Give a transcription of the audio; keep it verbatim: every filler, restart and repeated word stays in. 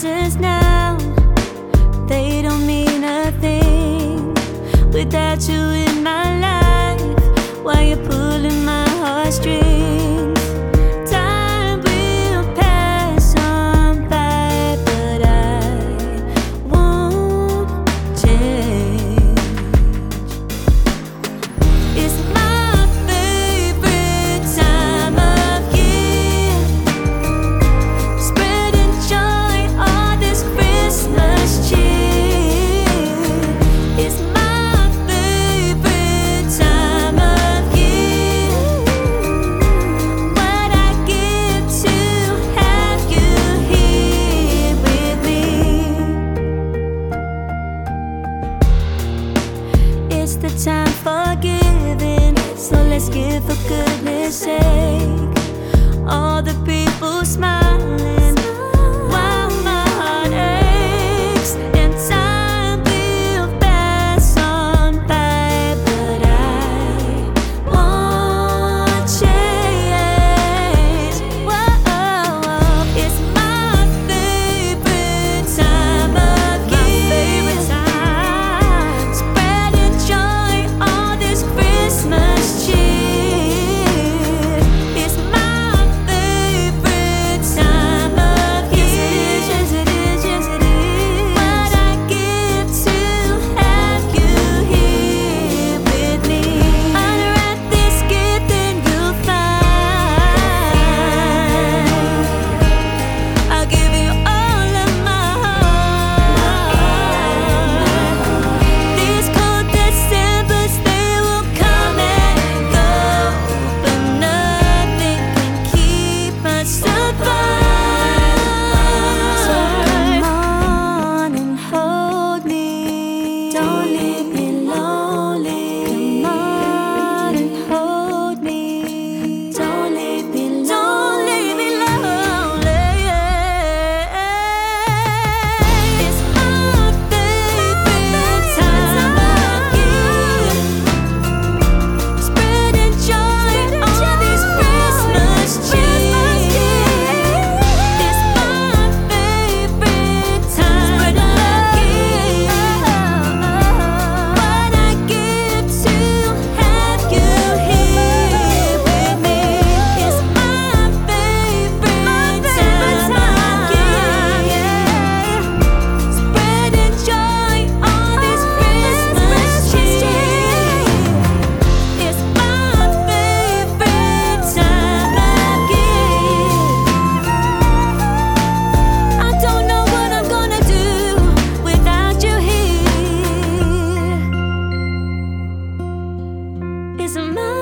presents now, they don't mean a thing without you in my life. While you're pulling my heartstrings, time will pass on by, but I won't change. It's my favorite time of year, spreading joy on this Christmas cheer. It's my favorite time of year. What I give to have you here with me. It's the time for giving, so let's give for goodness sake. All the people smiling while my heart aches, and time will pass on by, but I won't change. Whoa, it's my favorite time of year, spreading joy on this Christmas cheer. It's my favorite time of year. Yes, it is, yes, it is. What I give to have you here with me. Unwrap this gift and you'll find I'll give you all of my heart. These cold Decembers, they will come and go, but nothing can keep us apart. So come on and hold me. Don't leave me lonely. Come on and hold me. Don't leave me lonely. Don't leave me lonely. It's my favorite time of year, spreading joy on this Christmas cheer. It's my favorite time of year. What I give to have you here with me. It's my favorite time of year, spreading joy on this Christmas cheer. It's my favorite time of year. I don't know what I'm gonna do without you here. It's my